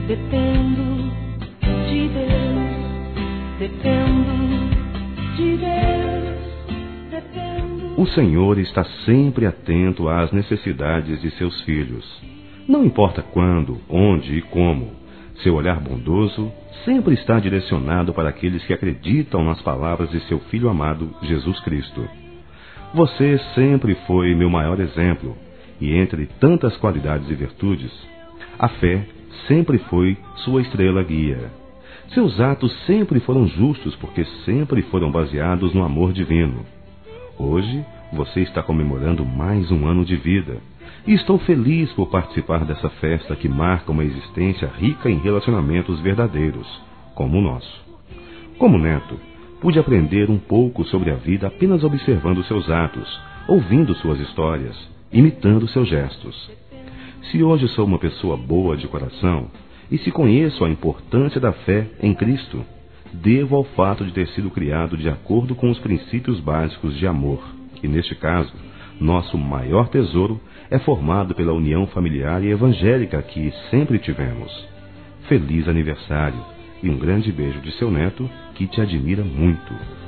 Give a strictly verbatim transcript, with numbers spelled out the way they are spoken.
Dependo de Deus, dependo de Deus, dependo. O Senhor está sempre atento às necessidades de seus filhos. Não importa quando, onde e como, seu olhar bondoso sempre está direcionado para aqueles que acreditam nas palavras de seu Filho amado, Jesus Cristo. Você sempre foi meu maior exemplo, e entre tantas qualidades e virtudes, a fé sempre foi sua estrela guia. Seus atos sempre foram justos, porque sempre foram baseados no amor divino. Hoje, você está comemorando mais um ano de vida, e estou feliz por participar dessa festa que marca uma existência rica em relacionamentos verdadeiros, como o nosso. Como neto, pude aprender um pouco sobre a vida apenas observando seus atos, ouvindo suas histórias, imitando seus gestos. Se hoje sou uma pessoa boa de coração, e se conheço a importância da fé em Cristo, devo ao fato de ter sido criado de acordo com os princípios básicos de amor, e neste caso, nosso maior tesouro é formado pela união familiar e evangélica que sempre tivemos. Feliz aniversário e um grande beijo de seu neto, que te admira muito.